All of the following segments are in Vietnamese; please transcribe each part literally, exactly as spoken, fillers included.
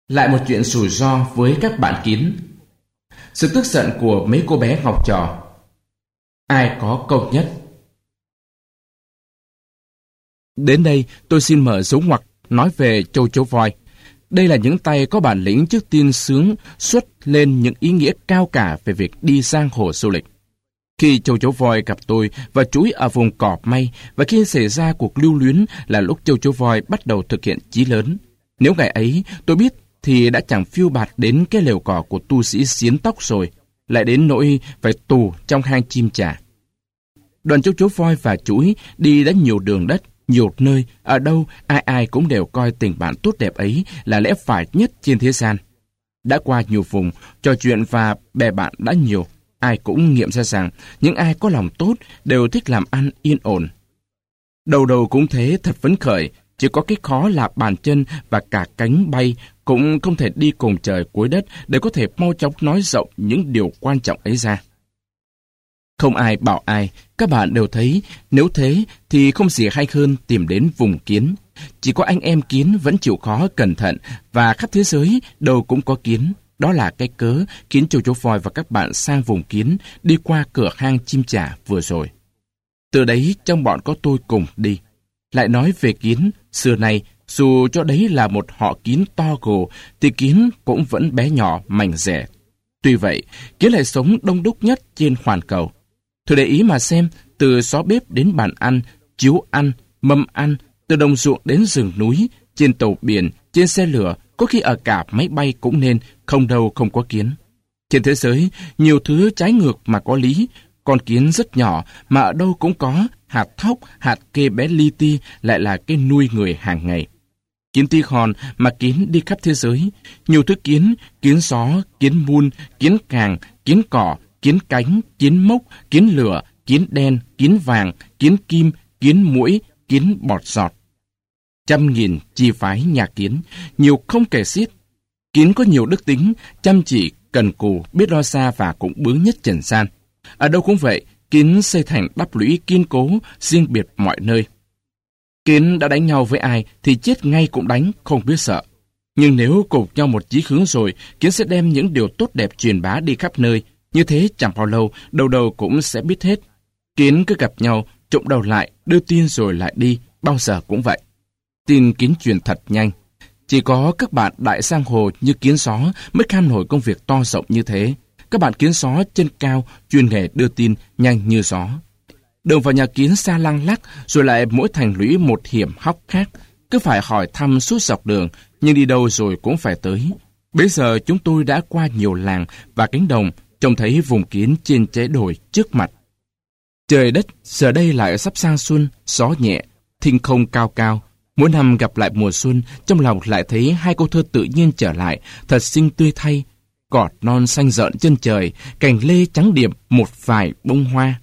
Lại một chuyện rủi ro với các bạn kiến. Sự tức giận của mấy cô bé học trò. Ai có câu nhất? Đến đây tôi xin mở dấu ngoặc nói về châu chấu voi. Đây là những tay có bản lĩnh trước tiên sướng xuất lên những ý nghĩa cao cả về việc đi giang hồ du lịch. Khi châu chấu voi gặp tôi và chúi ở vùng cỏ may, và khi xảy ra cuộc lưu luyến là lúc châu chấu voi bắt đầu thực hiện chí lớn. Nếu ngày ấy tôi biết thì đã chẳng phiêu bạt đến cái lều cỏ của tu sĩ xiến tóc rồi, lại đến nỗi phải tù trong hang chim chả. Đoàn châu chấu voi và chúi đi đã nhiều đường đất, nhiều nơi, ở đâu ai ai cũng đều coi tình bạn tốt đẹp ấy là lẽ phải nhất trên thế gian. Đã qua nhiều vùng, trò chuyện và bè bạn đã nhiều, ai cũng nghiệm ra rằng những ai có lòng tốt đều thích làm ăn yên ổn. Đầu đầu cũng thế, thật phấn khởi, chỉ có cái khó là bàn chân và cả cánh bay cũng không thể đi cùng trời cuối đất để có thể mau chóng nói rộng những điều quan trọng ấy ra. Không ai bảo ai, các bạn đều thấy, nếu thế thì không gì hay hơn tìm đến vùng kiến. Chỉ có anh em kiến vẫn chịu khó cẩn thận, và khắp thế giới đâu cũng có kiến. Đó là cái cớ khiến châu chấu voi và các bạn sang vùng kiến đi qua cửa hang chim chả vừa rồi. Từ đấy trong bọn có tôi cùng đi. Lại nói về kiến, xưa nay dù cho đấy là một họ kiến to gồ thì kiến cũng vẫn bé nhỏ mảnh rẻ. Tuy vậy, kiến lại sống đông đúc nhất trên hoàn cầu. Thử để ý mà xem, từ xó bếp đến bàn ăn, chiếu ăn, mâm ăn, từ đồng ruộng đến rừng núi, trên tàu biển, trên xe lửa, có khi ở cả máy bay cũng nên, không đâu không có kiến. Trên thế giới, nhiều thứ trái ngược mà có lý, con kiến rất nhỏ mà ở đâu cũng có, hạt thóc, hạt kê bé li ti lại là cái nuôi người hàng ngày. Kiến ti hòn mà kiến đi khắp thế giới, nhiều thứ kiến, kiến gió, kiến mun, kiến càng, kiến cỏ, kiến cánh, kiến mốc, kiến lửa, kiến đen, kiến vàng, kiến kim, kiến muỗi, kiến bọt giọt. Trăm nghìn chi phái nhà kiến, nhiều không kể xiết. Kiến có nhiều đức tính, chăm chỉ, cần cù, biết lo xa và cũng bướng nhất trần gian. Ở đâu cũng vậy, kiến xây thành đắp lũy kiên cố, riêng biệt mọi nơi. Kiến đã đánh nhau với ai thì chết ngay cũng đánh, không biết sợ. Nhưng nếu cùng nhau một chí hướng rồi, kiến sẽ đem những điều tốt đẹp truyền bá đi khắp nơi. Như thế chẳng bao lâu, đầu đầu cũng sẽ biết hết. Kiến cứ gặp nhau, trộm đầu lại, đưa tin rồi lại đi, bao giờ cũng vậy. Tin kiến truyền thật nhanh. Chỉ có các bạn đại giang hồ như kiến gió mới kham nổi công việc to rộng như thế. Các bạn kiến gió chân cao, chuyên nghề đưa tin nhanh như gió. Đường vào nhà kiến xa lăng lắc, rồi lại mỗi thành lũy một hiểm hóc khác. Cứ phải hỏi thăm suốt dọc đường, nhưng đi đâu rồi cũng phải tới. Bây giờ chúng tôi đã qua nhiều làng và cánh đồng, trông thấy vùng kiến trên trái đồi trước mặt. Trời đất giờ đây lại sắp sang xuân, gió nhẹ, thinh không cao cao. Mỗi năm gặp lại mùa xuân, trong lòng lại thấy hai câu thơ tự nhiên trở lại, thật xinh tươi thay. Cỏ non xanh rợn chân trời, cành lê trắng điểm một vài bông hoa.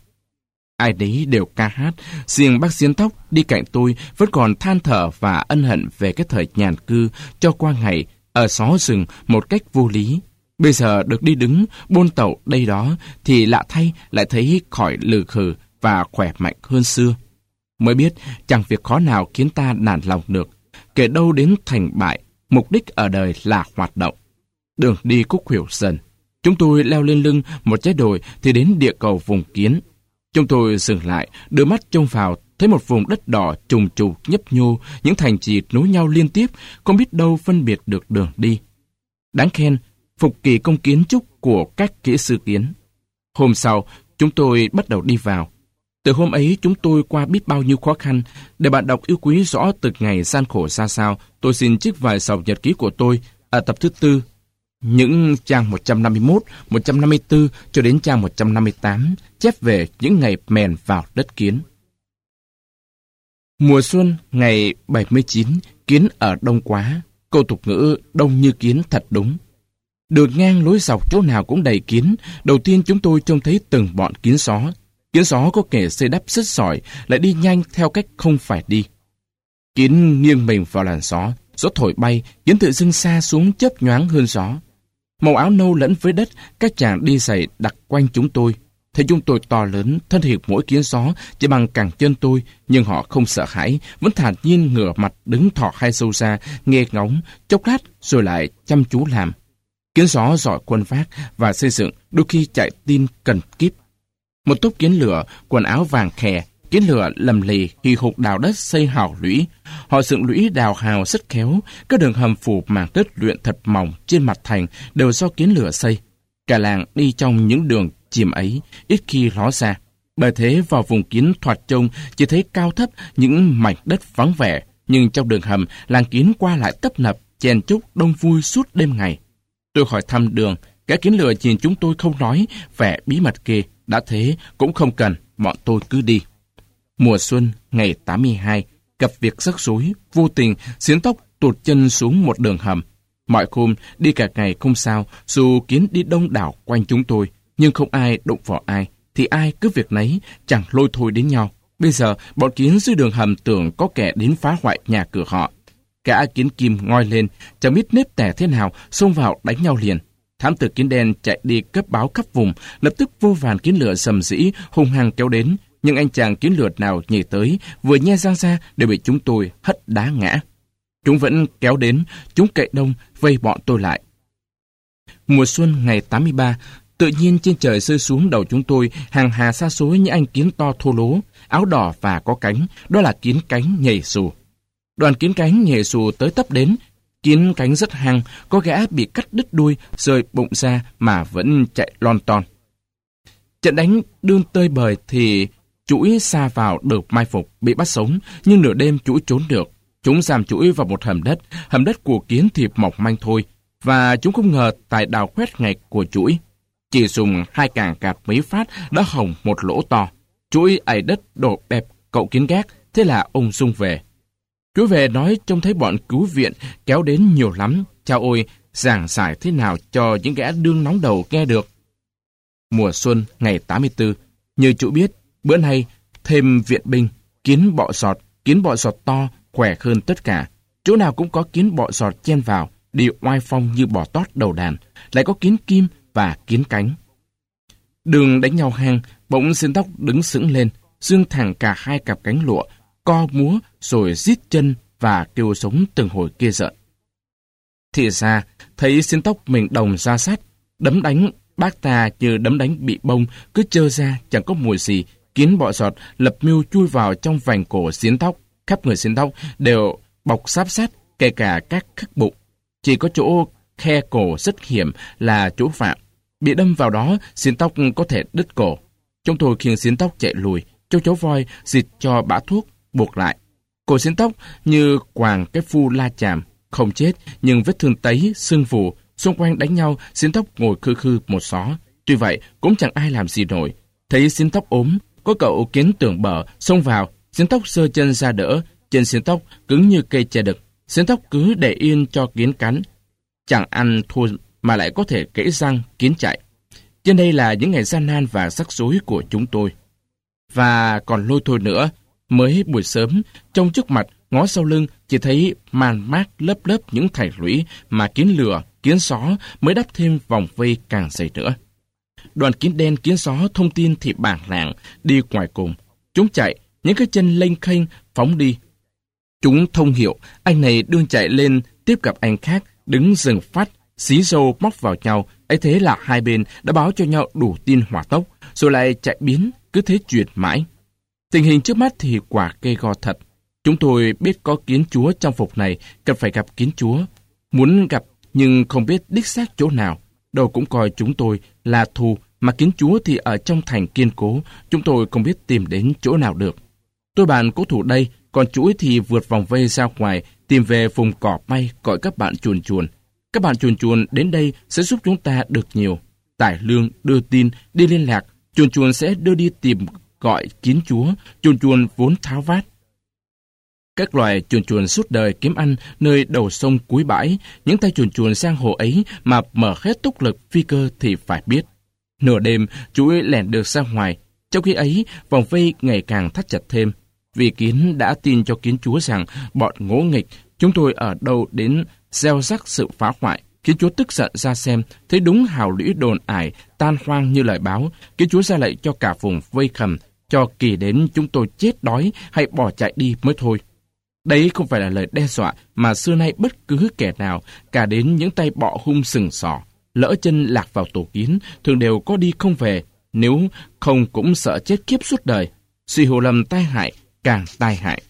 Ai đấy đều ca hát, riêng bác xiến tóc đi cạnh tôi vẫn còn than thở và ân hận về cái thời nhàn cư cho qua ngày ở xó rừng một cách vô lý. Bây giờ được đi đứng, bôn tẩu đây đó thì lạ thay lại thấy khỏi lừ khừ và khỏe mạnh hơn xưa. Mới biết chẳng việc khó nào khiến ta nản lòng được. Kể đâu đến thành bại, mục đích ở đời là hoạt động. Đường đi khúc khuỷu dần. Chúng tôi leo lên lưng một trái đồi thì đến địa cầu vùng kiến. Chúng tôi dừng lại, đưa mắt trông vào, thấy một vùng đất đỏ trùng trục nhấp nhô, những thành trì nối nhau liên tiếp, không biết đâu phân biệt được đường đi. Đáng khen, phục kỳ công kiến trúc của các kỹ sư kiến. Hôm sau, chúng tôi bắt đầu đi vào. Từ hôm ấy chúng tôi qua biết bao nhiêu khó khăn. Để bạn đọc yêu quý rõ từng ngày gian khổ ra sao, tôi xin trích vài dòng nhật ký của tôi ở tập thứ tư. Những trang một trăm năm mươi mốt, một trăm năm mươi tư cho đến trang một trăm năm mươi tám chép về những ngày mèn vào đất kiến. Mùa xuân ngày bảy mươi chín, kiến ở đông quá. Câu tục ngữ đông như kiến thật đúng. Đường ngang lối dọc chỗ nào cũng đầy kiến. Đầu tiên chúng tôi trông thấy từng bọn kiến gió. Kiến gió có kẻ xây đắp rất giỏi, lại đi nhanh theo cách không phải đi. Kiến nghiêng mình vào làn gió, gió thổi bay, kiến tự dưng xa xuống chớp nhoáng hơn gió. Màu áo nâu lẫn với đất, các chàng đi giày đặt quanh chúng tôi. Thấy chúng tôi to lớn, thân hình mỗi kiến gió chỉ bằng cẳng chân tôi, nhưng họ không sợ hãi, vẫn thản nhiên ngửa mặt đứng thò hai sâu ra, nghe ngóng, chốc lát rồi lại chăm chú làm. Kiến gió giỏi quân vác và xây dựng, đôi khi chạy tin cần kíp. Một tốp kiến lửa, quần áo vàng khè, kiến lửa lầm lì, hì hục đào đất xây hào lũy. Họ dựng lũy đào hào rất khéo, các đường hầm phủ mảng đất luyện thật mỏng trên mặt thành đều do kiến lửa xây. Cả làng đi trong những đường chìm ấy, ít khi ló ra. Bởi thế vào vùng kiến thoạt trông chỉ thấy cao thấp những mảnh đất vắng vẻ, nhưng trong đường hầm làng kiến qua lại tấp nập, chen chúc đông vui suốt đêm ngày. Tôi hỏi thăm đường, cả kiến lửa nhìn chúng tôi không nói, vẻ bí mật kê. Đã thế cũng không cần, bọn tôi cứ đi. Mùa xuân ngày tám mươi hai, gặp việc rắc rối, vô tình xiến tóc tụt chân xuống một đường hầm. Mọi hôm đi cả ngày không sao, dù kiến đi đông đảo quanh chúng tôi, nhưng không ai đụng vào ai, thì ai cứ việc nấy, chẳng lôi thôi đến nhau. Bây giờ bọn kiến dưới đường hầm tưởng có kẻ đến phá hoại nhà cửa họ. Cả kiến kim ngoi lên, chẳng biết nếp tẻ thế nào, xông vào đánh nhau liền. Thám tử kiến đen chạy đi cấp báo khắp vùng, lập tức vô vàn kiến lửa sầm rĩ hung hăng kéo đến, nhưng anh chàng kiến lửa nào nhảy tới, vừa nhe răng ra đều bị chúng tôi hất đá ngã. Chúng vẫn kéo đến, chúng cậy đông vây bọn tôi lại. Mùa xuân ngày tám mươi ba, tự nhiên trên trời rơi xuống đầu chúng tôi hàng hà sa số những anh kiến to thô lố, áo đỏ và có cánh, đó là kiến cánh nhảy dù. Đoàn kiến cánh nhảy dù tới tấp đến. Kiến cánh rất hăng, có gã bị cắt đứt đuôi, rơi bụng ra mà vẫn chạy lon ton. Trận đánh đương tơi bời thì chuỗi sa vào được mai phục, bị bắt sống, nhưng nửa đêm chuỗi trốn được. Chúng giam chuỗi vào một hầm đất, hầm đất của kiến thì mỏng manh thôi, và chúng không ngờ tài đào khoét ngạch của chuỗi. Chỉ dùng hai càng cạt mấy phát đã hỏng một lỗ to. Chuỗi ảy đất đổ bẹp cậu kiến gác, thế là ông sung về. Chuỗi về nói trông thấy bọn cứu viện kéo đến nhiều lắm, chao ôi, giảng giải thế nào cho những gã đương nóng đầu nghe được. Mùa xuân ngày tám mươi tư, như chủ biết, bữa nay thêm viện binh, kiến bọ giọt, kiến bọ giọt to, khỏe hơn tất cả. Chỗ nào cũng có kiến bọ giọt chen vào, đi oai phong như bò tót đầu đàn, lại có kiến kim và kiến cánh. Đường đánh nhau hang, bỗng xiên tóc đứng sững lên, dương thẳng cả hai cặp cánh lụa, co múa rồi rít chân và kêu sống từng hồi kia giận. Thì ra, thấy xiên tóc mình đồng ra sát, đấm đánh bác ta như đấm đánh bị bông, cứ trơ ra chẳng có mùi gì. Kiến bọ giọt lập mưu chui vào trong vành cổ xiên tóc, khắp người xiên tóc đều bọc xáp sát, kể cả các khắc bụng. Chỉ có chỗ khe cổ rất hiểm là chỗ phạm. Bị đâm vào đó, xiên tóc có thể đứt cổ. Chúng tôi khiêng xiên tóc chạy lùi, cho cháu voi xịt cho bã thuốc, buộc lại. Cổ xiên tóc như quàng cái phu la chàm, không chết nhưng vết thương tấy, sưng phù, xung quanh đánh nhau, xiên tóc ngồi khư khư một xó. Tuy vậy cũng chẳng ai làm gì nổi. Thấy xiên tóc ốm, có cậu kiến tưởng bở xông vào, xiên tóc giơ chân ra đỡ, chân xiên tóc cứng như cây tre đực. Xiên tóc cứ để yên cho kiến cắn, chẳng ăn thua mà lại có thể kẽ răng kiến chạy. Trên đây là những ngày gian nan và rắc rối của chúng tôi. Và còn lôi thôi nữa, mới buổi sớm, trông trước mặt, ngó sau lưng, chỉ thấy màn mát lớp lớp những thảy lũy mà kiến lửa, kiến só mới đắp thêm vòng vây càng dày nữa. Đoàn kiến đen, kiến só thông tin thì bảng lạng đi ngoài cùng. Chúng chạy, những cái chân lênh khênh phóng đi. Chúng thông hiệu, anh này đương chạy lên tiếp gặp anh khác, đứng dừng phát, xí râu móc vào nhau. Ấy thế là hai bên đã báo cho nhau đủ tin hỏa tốc, rồi lại chạy biến, cứ thế chuyển mãi. Tình hình trước mắt thì quả cây go thật. Chúng tôi biết có kiến chúa trong phục này, cần phải gặp kiến chúa. Muốn gặp nhưng không biết đích xác chỗ nào. Đâu cũng coi chúng tôi là thù, mà kiến chúa thì ở trong thành kiên cố, chúng tôi không biết tìm đến chỗ nào được. Tôi bàn cố thủ đây, còn chuỗi thì vượt vòng vây ra ngoài, tìm về vùng cỏ may gọi các bạn chuồn chuồn. Các bạn chuồn chuồn đến đây sẽ giúp chúng ta được nhiều. Tải lương, đưa tin, đi liên lạc, chuồn chuồn sẽ đưa đi tìm gọi kiến chúa, chuồn chuồn vốn tháo vát. Các loài chuồn chuồn suốt đời kiếm ăn nơi đầu sông cuối bãi, những tay chuồn chuồn sang hồ ấy mà mở hết túc lực phi cơ thì phải biết. Nửa đêm, chuỗi lẻn được ra ngoài, trong khi ấy vòng vây ngày càng thắt chặt thêm. Vì kiến đã tin cho kiến chúa rằng bọn ngỗ nghịch, chúng tôi ở đâu đến gieo rắc sự phá hoại, Khiến Chúa tức giận ra xem, thấy đúng hào lũy đồn ải, tan hoang như lời báo. Khiến Chúa ra lệnh cho cả vùng vây khầm, cho kỳ đến chúng tôi chết đói hay bỏ chạy đi mới thôi. Đấy không phải là lời đe dọa mà xưa nay bất cứ kẻ nào, cả đến những tay bọ hung sừng sỏ, lỡ chân lạc vào tổ kiến, thường đều có đi không về, nếu không cũng sợ chết kiếp suốt đời. Suy hiểu lầm tai hại, càng tai hại.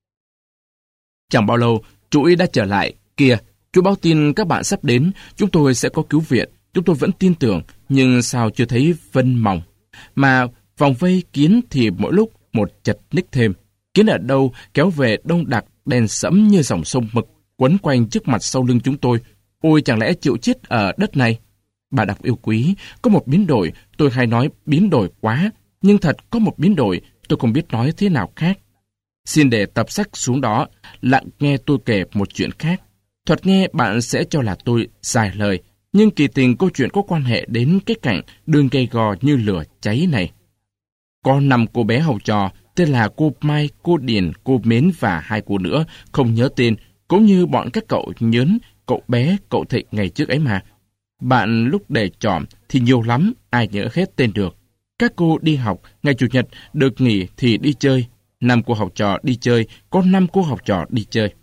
Chẳng bao lâu, chuỗi đã trở lại. Kìa, Chúa báo tin các bạn sắp đến, chúng tôi sẽ có cứu viện. Chúng tôi vẫn tin tưởng, nhưng sao chưa thấy vân mỏng. Mà vòng vây kiến thì mỗi lúc một chật ních thêm. Kiến ở đâu kéo về đông đặc, đen sẫm như dòng sông mực, quấn quanh trước mặt sau lưng chúng tôi. Ôi, chẳng lẽ chịu chết ở đất này? Bà đọc yêu quý, có một biến đổi, tôi hay nói biến đổi quá, nhưng thật có một biến đổi, tôi không biết nói thế nào khác. Xin để tập sách xuống đó, lặng nghe tôi kể một chuyện khác. Thuật nghe bạn sẽ cho là tôi dài lời, nhưng kỳ tình câu chuyện có quan hệ đến cái cảnh đường gay gò như lửa cháy này. Có năm cô bé học trò, tên là cô Mai, cô Điền, cô Mến và hai cô nữa, không nhớ tên, cũng như bọn các cậu Nhớn, cậu Bé, cậu Thịnh ngày trước ấy mà. Bạn lúc để chọn thì nhiều lắm, ai nhớ hết tên được. Các cô đi học, ngày Chủ nhật được nghỉ thì đi chơi. Năm cô học trò đi chơi, có năm cô học trò đi chơi.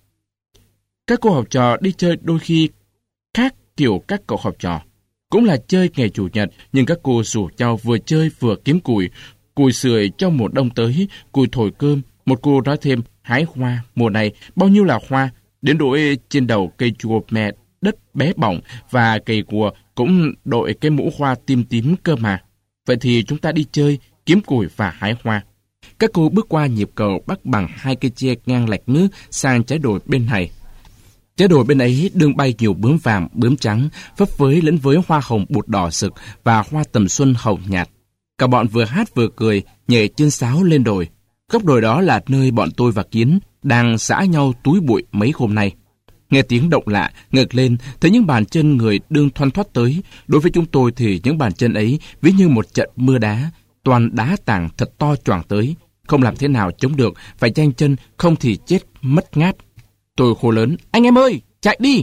Các cô học trò đi chơi đôi khi khác kiểu các cậu học trò. Cũng là chơi ngày Chủ nhật, nhưng các cô rủ nhau vừa chơi vừa kiếm củi. Củi sưởi cho mùa đông tới, củi thổi cơm. Một cô nói thêm, hái hoa, mùa này bao nhiêu là hoa. Đến đội trên đầu cây chùa mẹ đất bé bỏng và cây cua cũng đội cái mũ hoa tím tím cơ mà. Vậy thì chúng ta đi chơi, kiếm củi và hái hoa. Các cô bước qua nhịp cầu bắc bằng hai cây tre ngang lạch nước sang trái đồi bên này. Trái đồi bên ấy đương bay nhiều bướm vàng, bướm trắng, phấp phới lẫn với hoa hồng bụt đỏ sực và hoa tầm xuân hồng nhạt. Cả bọn vừa hát vừa cười, nhảy chân sáo lên đồi. Góc đồi đó là nơi bọn tôi và Kiến đang giã nhau túi bụi mấy hôm nay. Nghe tiếng động lạ, ngẩng lên, thấy những bàn chân người đương thoăn thoắt tới. Đối với chúng tôi thì những bàn chân ấy ví như một trận mưa đá, toàn đá tảng thật to choàng tới. Không làm thế nào chống được, phải nhanh chân, không thì chết mất ngát. Tôi hô lớn, anh em ơi, chạy đi!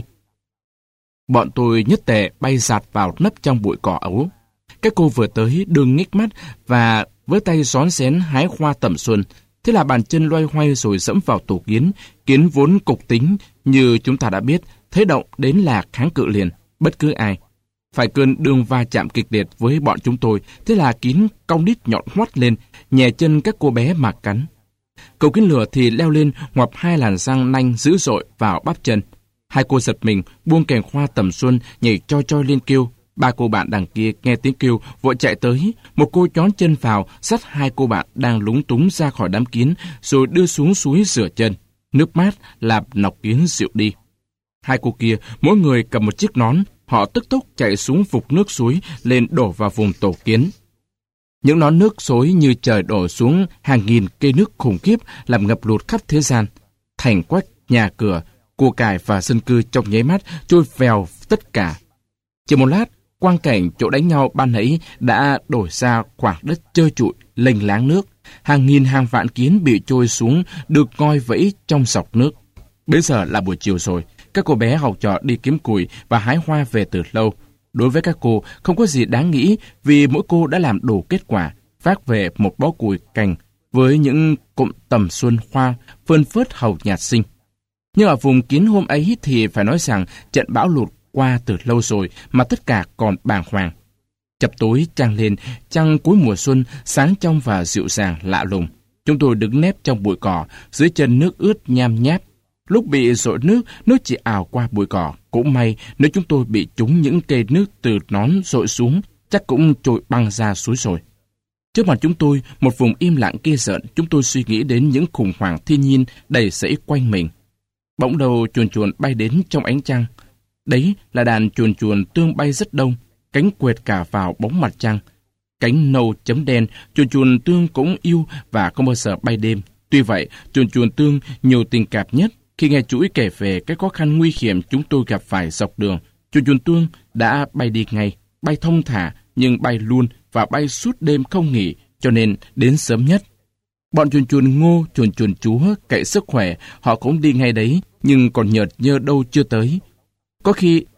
Bọn tôi nhất tề bay giạt vào nấp trong bụi cỏ ấu. Các cô vừa tới đương nhích mắt và với tay rón rén hái hoa tầm xuân. Thế là bàn chân loay hoay rồi dẫm vào tổ kiến. Kiến vốn cục tính, như chúng ta đã biết, thấy động đến là kháng cự liền, bất cứ ai. Phải cơn đường va chạm kịch liệt với bọn chúng tôi, thế là Kín cong đít nhọn hoắt lên, nhè chân các cô bé mà cắn. Cậu Kiến lửa thì leo lên, ngoặp hai làn răng nanh dữ dội vào bắp chân. Hai cô giật mình, buông kèn hoa tầm xuân, nhảy choi choi lên kêu. Ba cô bạn đằng kia nghe tiếng kêu, vội chạy tới. Một cô nhón chân vào, dắt hai cô bạn đang lúng túng ra khỏi đám kiến, rồi đưa xuống suối rửa chân. Nước mát làm nọc kiến dịu đi. Hai cô kia, mỗi người cầm một chiếc nón, họ tức tốc chạy xuống vục nước suối, lên đổ vào vùng tổ kiến. Những nón nước xối như trời đổ xuống hàng nghìn cây nước khủng khiếp, làm ngập lụt khắp thế gian. Thành quách, nhà cửa, cua cải và dân cư trong nháy mắt trôi vèo tất cả. Chỉ một lát, quang cảnh chỗ đánh nhau ban nãy đã đổi ra khoảng đất trơ trụi, lênh láng nước. Hàng nghìn hàng vạn kiến bị trôi xuống, được ngoi vẫy trong dọc nước. Bây giờ là buổi chiều rồi, các cô bé học trò đi kiếm củi và hái hoa về từ lâu. Đối với các cô, không có gì đáng nghĩ vì mỗi cô đã làm đủ kết quả, vác về một bó củi cành với những cụm tầm xuân hoa phơn phớt hầu nhạt xinh. Nhưng ở vùng Kiến hôm ấy thì phải nói rằng trận bão lụt qua từ lâu rồi mà tất cả còn bàng hoàng. Chập tối trăng lên, trăng cuối mùa xuân, sáng trong và dịu dàng lạ lùng. Chúng tôi đứng nép trong bụi cỏ, dưới chân nước ướt nham nháp. Lúc bị dội nước, nước chỉ ào qua bụi cỏ. Cũng may nếu chúng tôi bị trúng những cây nước từ nón dội xuống, chắc cũng trôi băng ra suối rồi. Trước mặt chúng tôi, một vùng im lặng kia rợn, chúng tôi suy nghĩ đến những khủng hoảng thiên nhiên đầy rẫy quanh mình. Bỗng đầu chuồn chuồn bay đến trong ánh trăng. Đấy là đàn chuồn chuồn tương bay rất đông, cánh quệt cả vào bóng mặt trăng. Cánh nâu chấm đen, chuồn chuồn tương cũng yêu và không bao giờ bay đêm. Tuy vậy, chuồn chuồn tương nhiều tình cảm nhất. Khi nghe chuỗi kể về cái khó khăn nguy hiểm chúng tôi gặp phải dọc đường, chuồn chuồn tương đã bay đi ngay, bay thông thả nhưng bay luôn và bay suốt đêm không nghỉ, cho nên đến sớm nhất. Bọn chuồn chuồn ngô, chuồn chuồn chúa cậy sức khỏe, họ cũng đi ngay đấy, nhưng còn nhợt nhơ đâu chưa tới. Có khi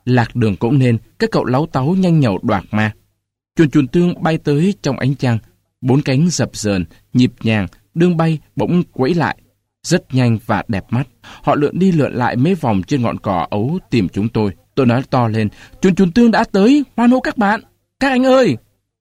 lạc đường cũng nên, các cậu láu táu nhanh nhẩu đoạt ma. Chuồn chuồn tương bay tới trong ánh trăng, bốn cánh dập dờn, nhịp nhàng, đương bay bỗng quẫy lại. Rất nhanh và đẹp mắt, họ lượn đi lượn lại mấy vòng trên ngọn cỏ ấu tìm chúng tôi. Tôi nói to lên, chuồn chuồn tương đã tới, hoan hô các bạn, các anh ơi!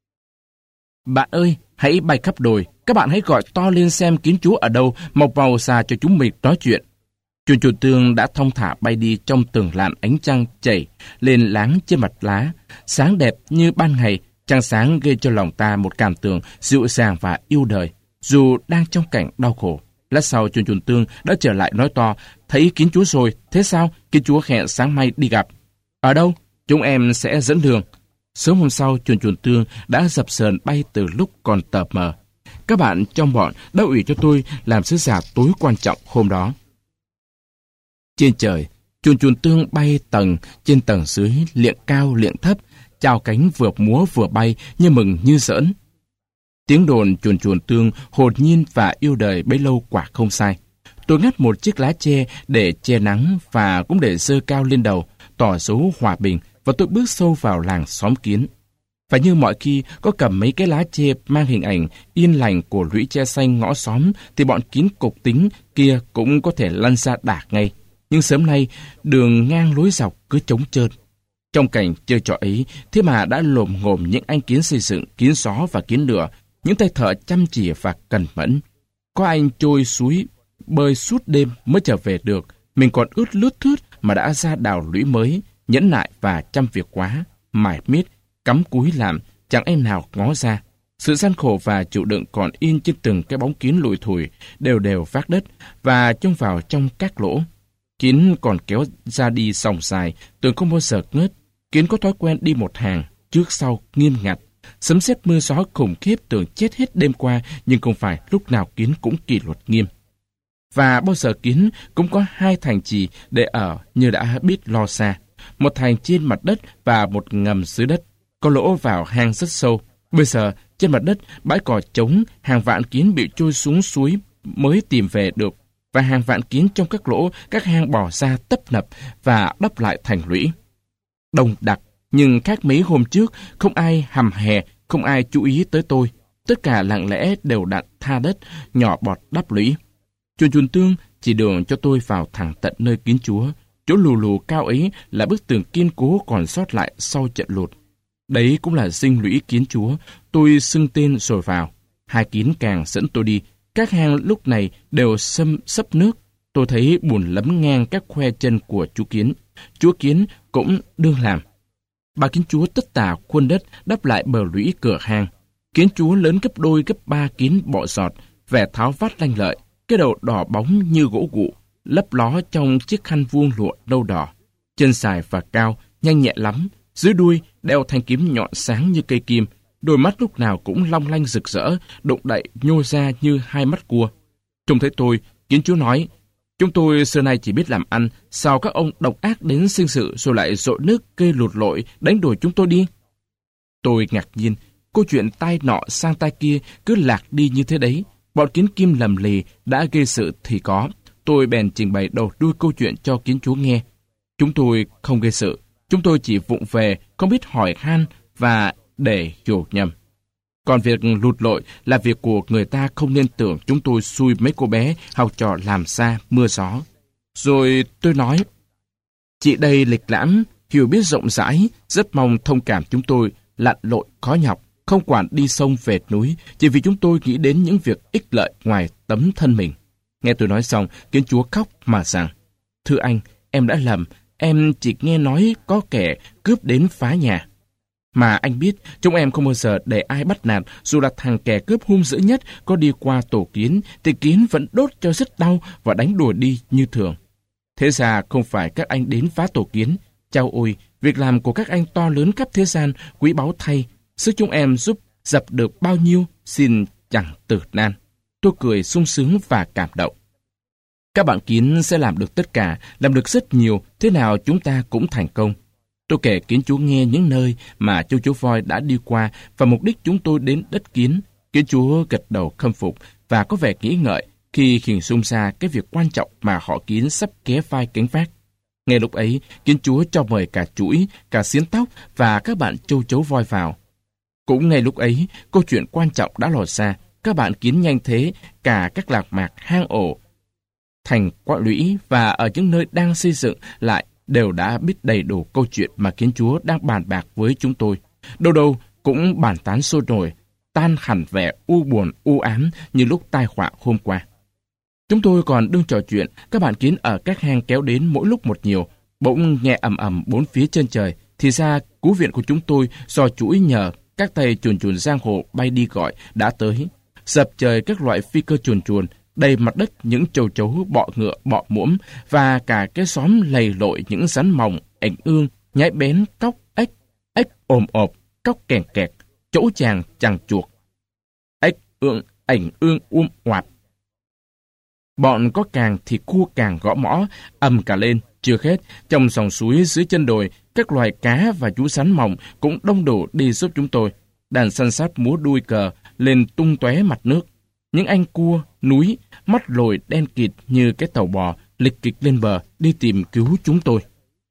Bạn ơi, hãy bay khắp đồi, các bạn hãy gọi to lên xem kiến chúa ở đâu, mọc vào xa cho chúng mình nói chuyện. Chuồn chuồn tương đã thong thả bay đi trong từng làn ánh trăng chảy lên láng trên mặt lá, sáng đẹp như ban ngày. Trăng sáng gây cho lòng ta một cảm tưởng dịu dàng và yêu đời, dù đang trong cảnh đau khổ. Lát sau, chuồn chuồn tương đã trở lại nói to, thấy kiến chúa rồi, thế sao? Kiến chúa hẹn sáng mai đi gặp. Ở đâu? Chúng em sẽ dẫn đường. Sớm hôm sau, chuồn chuồn tương đã dập sờn bay từ lúc còn tờ mờ. Các bạn trong bọn đã ủy cho tôi làm sứ giả tối quan trọng hôm đó. Trên trời, chuồn chuồn tương bay tầng trên tầng dưới, liệng cao liệng thấp, chào cánh vừa múa vừa bay như mừng như giỡn. Tiếng đồn chuồn chuồn tương hồn nhiên và yêu đời bấy lâu quả không sai. Tôi ngắt một chiếc lá tre để che nắng và cũng để giơ cao lên đầu, tỏ dấu hòa bình, và tôi bước sâu vào làng xóm kiến. Và như mọi khi có cầm mấy cái lá tre mang hình ảnh yên lành của lũy tre xanh ngõ xóm, thì bọn kiến cục tính kia cũng có thể lăn ra đả ngay. Nhưng sớm nay, đường ngang lối dọc cứ trống trơn. Trong cảnh chơi trò ấy, thế mà đã lồm ngồm những anh kiến xây dựng, kiến gió và kiến lửa, những tay thợ chăm chỉ và cẩn mẫn. Có anh trôi suối, bơi suốt đêm mới trở về được, mình còn ướt lướt thướt mà đã ra đào lũy mới, nhẫn nại và chăm việc quá, mải miết, cắm cúi làm, chẳng em nào ngó ra. Sự gian khổ và chịu đựng còn in trên từng cái bóng kiến lùi thủi, đều đều vác đất và trông vào trong các lỗ. Kiến còn kéo ra đi sòng dài, tưởng không bao giờ ngớt. Kiến có thói quen đi một hàng, trước sau nghiêm ngặt. Sấm sét mưa gió khủng khiếp tưởng chết hết đêm qua, nhưng không phải lúc nào kiến cũng kỷ luật nghiêm. Và bao giờ kiến cũng có hai thành trì để ở như đã biết lo xa. Một thành trên mặt đất và một ngầm dưới đất, có lỗ vào hang rất sâu. Bây giờ, trên mặt đất, bãi cỏ trống, hàng vạn kiến bị trôi xuống suối mới tìm về được. Và hàng vạn kiến trong các lỗ, các hang bò ra tấp nập và đắp lại thành lũy. Đông đặc, nhưng khác mấy hôm trước, không ai hầm hè, không ai chú ý tới tôi. Tất cả lặng lẽ đều đặn tha đất, nhỏ bọt đắp lũy. Chuồn chuồn tương chỉ đường cho tôi vào thẳng tận nơi kiến chúa. Chỗ lù lù cao ấy là bức tường kiên cố còn sót lại sau trận lụt. Đấy cũng là dinh lũy kiến chúa. Tôi xưng tên rồi vào. Hai kiến càng dẫn tôi đi. Các hang lúc này đều xâm sấp nước. Tôi thấy bùn lấm ngang các khoe chân của chú kiến. Chúa kiến cũng đương làm. Bà kiến chúa tất tả khuôn đất đắp lại bờ lũy cửa hang. Kiến chúa lớn gấp đôi gấp ba kiến bọ giọt, vẻ tháo vát lanh lợi, cái đầu đỏ bóng như gỗ gụ, lấp ló trong chiếc khăn vuông lụa nâu đỏ. Chân dài và cao, nhanh nhẹ lắm. Dưới đuôi đeo thanh kiếm nhọn sáng như cây kim. Đôi mắt lúc nào cũng long lanh rực rỡ, động đậy nhô ra như hai mắt cua. Trông thấy tôi, kiến chúa nói, chúng tôi xưa nay chỉ biết làm ăn, sao các ông độc ác đến sinh sự rồi lại dội nước gây lụt lội đánh đuổi chúng tôi đi? Tôi ngạc nhiên, câu chuyện tai nọ sang tai kia cứ lạc đi như thế đấy. Bọn kiến kim lầm lì đã gây sự thì có. Tôi bèn trình bày đầu đuôi câu chuyện cho kiến chúa nghe. Chúng tôi không gây sự, chúng tôi chỉ vụng về, không biết hỏi han và để hiểu nhầm. Còn việc lụt lội là việc của người ta, không nên tưởng chúng tôi xui mấy cô bé học trò làm xa mưa gió. Rồi tôi nói, chị đây lịch lãm, hiểu biết rộng rãi, rất mong thông cảm chúng tôi lặn lội khó nhọc, không quản đi sông về núi, chỉ vì chúng tôi nghĩ đến những việc ích lợi ngoài tấm thân mình. Nghe tôi nói xong, kiến chúa khóc mà rằng, thưa anh, em đã lầm, em chỉ nghe nói có kẻ cướp đến phá nhà. Mà anh biết, chúng em không bao giờ để ai bắt nạt, dù là thằng kẻ cướp hung dữ nhất có đi qua tổ kiến, thì kiến vẫn đốt cho rất đau và đánh đùa đi như thường. Thế ra không phải các anh đến phá tổ kiến. Chao ôi, việc làm của các anh to lớn khắp thế gian, quý báu thay. Sức chúng em giúp dập được bao nhiêu, xin chẳng tử nan. Tôi cười sung sướng và cảm động. Các bạn kiến sẽ làm được tất cả, làm được rất nhiều, thế nào chúng ta cũng thành công. Tôi kể kiến chúa nghe những nơi mà châu chấu voi đã đi qua và mục đích chúng tôi đến đất kiến. Kiến chúa gật đầu khâm phục và có vẻ nghĩ ngợi khi hình dung ra cái việc quan trọng mà họ kiến sắp ké vai gánh vác. Ngay lúc ấy, Kiến Chúa cho mời cả chuỗi, cả xiến tóc và các bạn châu chấu voi vào. Cũng ngay lúc ấy, câu chuyện quan trọng đã lọt ra. Các bạn kiến nhanh thế, cả các lạc mạc, hang ổ, thành quạ lũy và ở những nơi đang xây dựng lại đều đã biết đầy đủ câu chuyện mà Kiến Chúa đang bàn bạc với chúng tôi. Đâu đâu cũng bàn tán sôi nổi, tan hẳn vẻ u buồn, u ám như lúc tai họa hôm qua. Chúng tôi còn đương trò chuyện, các bạn kiến ở các hang kéo đến mỗi lúc một nhiều, bỗng nghe ầm ầm bốn phía chân trời. Thì ra cứu viện của chúng tôi do chuỗi nhờ các tay chuồn chuồn giang hồ bay đi gọi đã tới. Dập trời các loại phi cơ chuồn chuồn, đầy mặt đất những châu chấu, bọ ngựa, bọ muỗng và cả cái xóm lầy lội những rắn mòng, ảnh ương, nhái bén, cóc, ếch, ếch ồm ộp, cóc kèn kẹt, chỗ chàng chằng chuột, ếch ương, ảnh ương um oạp. Bọn có càng thì cua càng gõ mõ, ầm cả lên. Chưa hết, trong dòng suối dưới chân đồi, các loài cá và chú sắn mỏng cũng đông đủ đi giúp chúng tôi. Đàn săn sát múa đuôi cờ lên tung tóe mặt nước. Những anh cua, núi, mắt lồi đen kịt như cái tàu bò, lịch kịch lên bờ đi tìm cứu chúng tôi.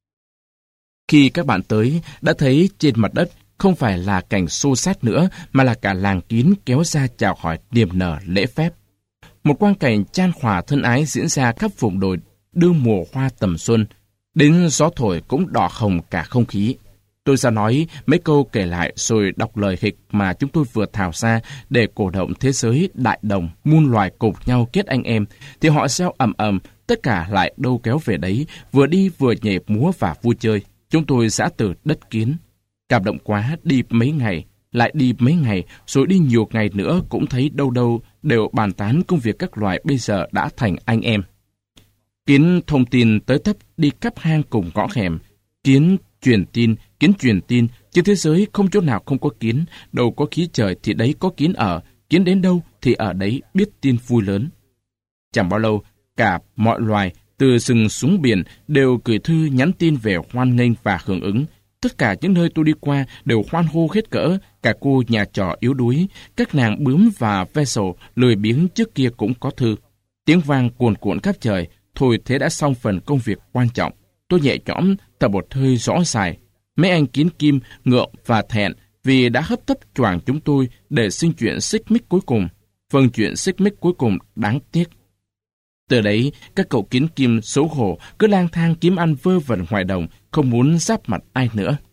Khi các bạn tới, đã thấy trên mặt đất không phải là cảnh xô xát nữa, mà là cả làng kín kéo ra chào hỏi niềm nở lễ phép. Một quang cảnh chan hòa thân ái diễn ra khắp vùng đồi đương mùa hoa tầm xuân, đến gió thổi cũng đỏ hồng cả không khí. Tôi ra nói mấy câu kể lại rồi đọc lời hịch mà chúng tôi vừa thảo ra để cổ động thế giới đại đồng, muôn loài cùng nhau kết anh em, thì họ reo ầm ầm, tất cả lại đâu kéo về đấy, vừa đi vừa nhảy múa và vui chơi. Chúng tôi giã từ đất Kiến. Cảm động quá, đi mấy ngày, lại đi mấy ngày, rồi đi nhiều ngày nữa cũng thấy đâu đâu đều bàn tán công việc các loài bây giờ đã thành anh em. Kiến thông tin tới tấp đi khắp hang cùng ngõ hẻm. Kiến truyền tin, Kiến truyền tin, trên thế giới không chỗ nào không có kiến, đâu có khí trời thì đấy có kiến ở, kiến đến đâu thì ở đấy biết tin vui lớn. Chẳng bao lâu, cả mọi loài, từ rừng xuống biển, đều gửi thư nhắn tin về hoan nghênh và hưởng ứng. Tất cả những nơi tôi đi qua đều hoan hô hết cỡ, cả cô nhà trọ yếu đuối, các nàng bướm và ve sầu lười biếng trước kia cũng có thư. Tiếng vang cuồn cuộn khắp trời, thôi thế đã xong phần công việc quan trọng. Tôi nhẹ nhõm, thở một hơi rõ dài. Mấy anh kiến kim, ngượng và thẹn vì đã hấp tấp choàng chúng tôi để xin chuyện xích mích cuối cùng. Phần chuyện xích mích cuối cùng đáng tiếc. Từ đấy, các cậu kiến kim xấu hổ cứ lang thang kiếm ăn vơ vẩn ngoài đồng, không muốn giáp mặt ai nữa.